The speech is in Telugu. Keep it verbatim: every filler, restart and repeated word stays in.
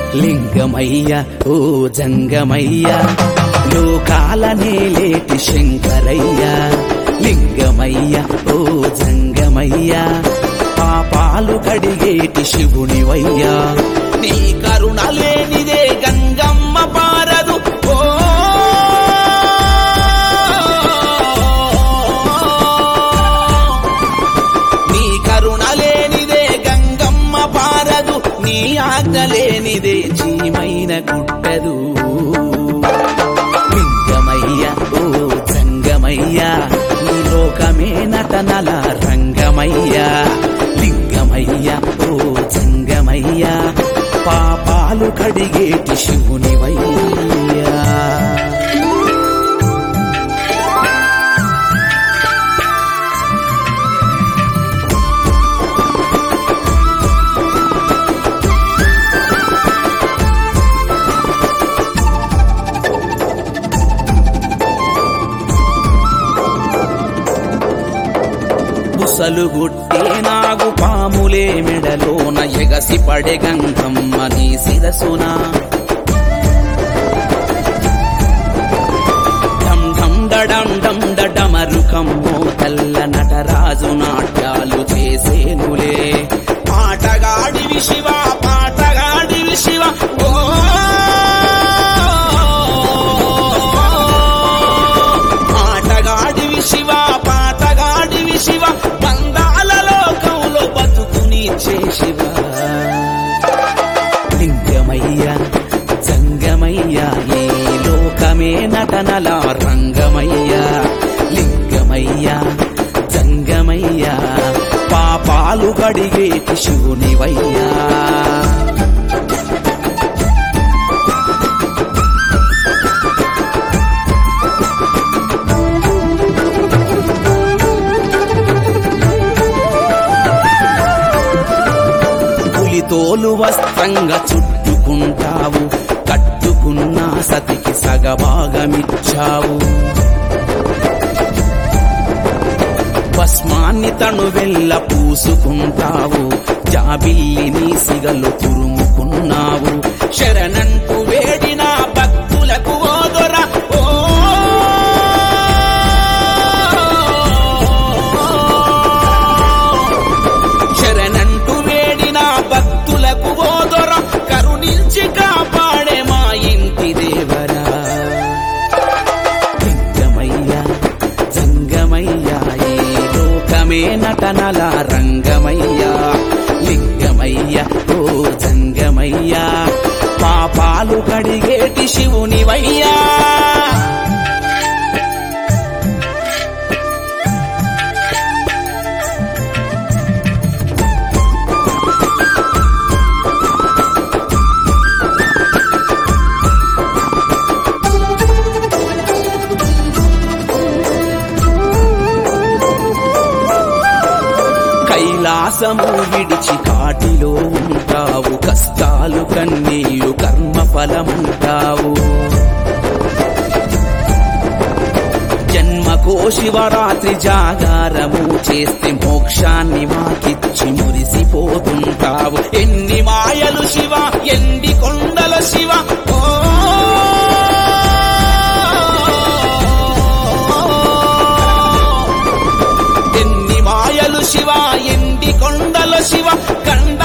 లింగమయ్య ఓ జంగమయ్య లోకాల నేలేటి శంకరయ్య లింగమయ్య ఓ జంగమయ్య పాపాలు కడిగేటి శివునివయ్యా నీ కరుణ లేనిదే గంగమ్మ పారదు ఓ నీ కరుణ లేనిదే గంగమ్మ పారదు నీ ఆజ్ఞ లేనిదే చీమైన గుట్టదు లింగమయ్య ఓ జంగమయ్య నీ లోకమే నటనల రంగమయ్య లింగమయ్య ఓ జంగమయ్య పాపాలు కడిగేటి శివునివయ్యా బుసలుగుట్టే నాగు పాములే మెడలోన ఎగసి పడే గంగమ్మ నీ శిరసున ఢం ఢం డడం డం డమరుకమ్మో తల్ల నటరాజు నాట్యాలు చేసేనులే పాటగాడివి శివ పాటగాడివి శివ ఓ పాటగాడివి శివ పాటగాడివి శివ బంధాల లోకంలో బతుకునిచ్చే శివ లింగమయ్య జంగమయ్య ఏ లోకమే నటనల రంగమయ్య లింగమయ్య జంగమయ్య పాపాలు కడిగేటి శివునివయ్యా తోలు వస్త్రంగా చుట్టుకుంటావు కట్టుకున్న సతికి సగభాగమిచ్చావు భస్మాన్ని తను వెళ్ళ పూసుకుంటావు జాబిల్లిని సిగలు తురుముకున్నావు శరణంటూ వేడిన భక్తులకు ఓదొర ఓ శరణంటూ వేడిన భక్తులకు ఓదొర కరుణించి కాపాడే మా ఇంటి దేవరా లింగమయ్య జంగమయ్య ఏ లోకమే నటనల రంగమయ్య లింగమయ్య ఓ జంగమయ్య పాపాలు కడిగేటి శివునివయ్యా కైలాసము విడిచి కాటిలో ఉంటావు కష్టాలు కన్నీయు కర్మ ఫలముంటావు జన్మకో శివరాత్రి జాగారము చేస్తే మోక్షాన్ని మాకిచ్చి మురిసిపోతుంటావు ఎన్ని మాయలు శివ ఎండి కొండల శివ ఓ ఎన్ని మాయలు శివ ఎండి కొండల శివ కండ